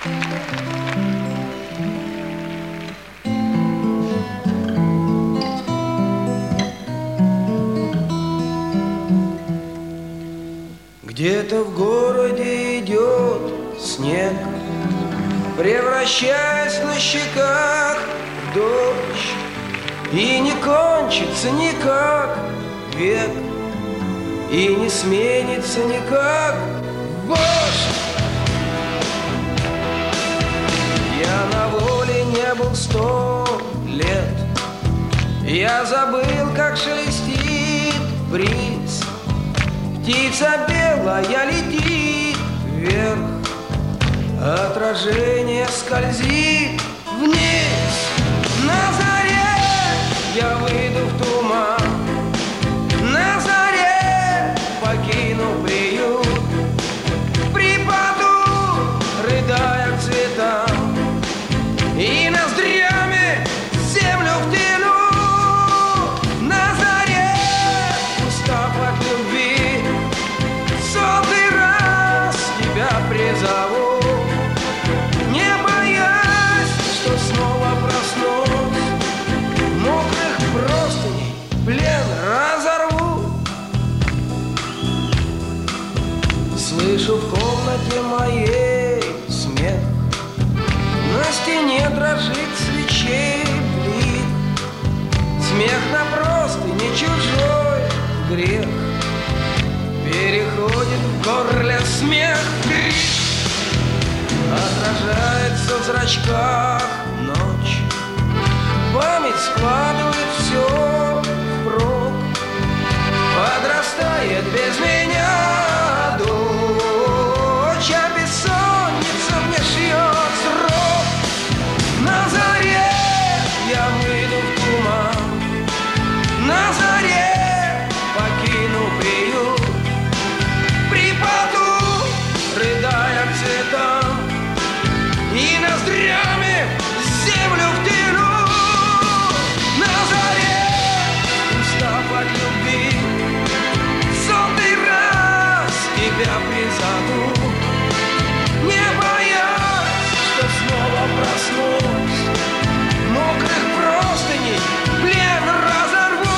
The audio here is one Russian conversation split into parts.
Где-то в городе идет снег, превращаясь на щеках в дождь, и не кончится никак век, и не сменится никак вождь. Я на воле не был 100 лет, я забыл, как шелестит бриз. Птица белая летит вверх, отражение скользит вниз. На заре я выйду в туман, на заре покину приют, припаду, рыдая к цветам, и ноздрями землю втяну. На заре, устав от любви, 100-й раз тебя призову, не боясь, что снова проснусь, мокрых простыней плен разорву. Слышу в комнате моей смех, на стене дрожит свечей блик, смех на простыне чужой грех, переходит в горле смех, крик, отражается в зрачках ночь, память складывает все впрок, подрастает без меня дочь, а бессонница мне шьет срок. На заре я выйду в туман, на заре покину приют, припаду, рыдая к цветам, и ноздрями землю втяну. На заре, устав от любви, 100-й раз тебя призову, не боясь, что снова проснусь, мокрых простыней плен разорву.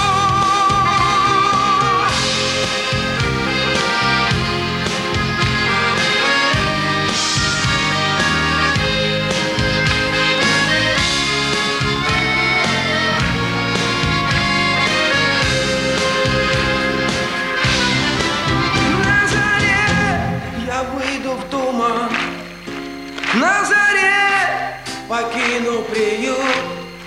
На заре я выйду в туман, на заре покину приют,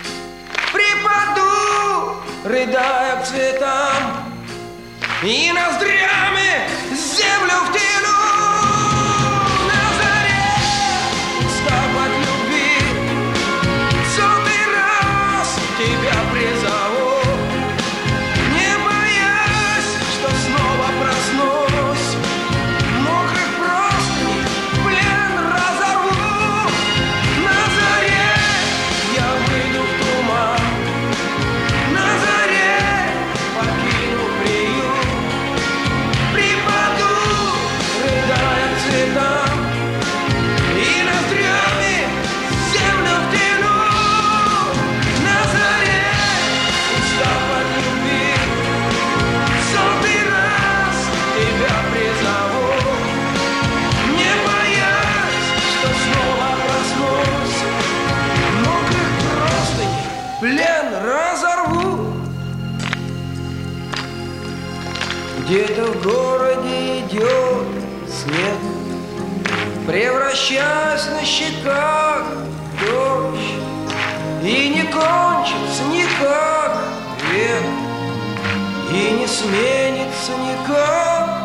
припаду, рыдая к цветам, и ноздрями землю втяну. На заре, устав от любви, 100-й раз тебя призову, не боясь, что снова проснусь, мокрых простыней плен разорву. На заре я выйду в туман, на заре покину приют, припаду, рыдая к цветам, и ноздрями землю втяну. На заре, устав от любви, 100-й раз тебя призову, не боясь, что снова проснусь, мокрых простыней плен разорву. Где-то в городе идет снег, превращаясь на щеках в дождь, и не кончится никак век, и не сменится никак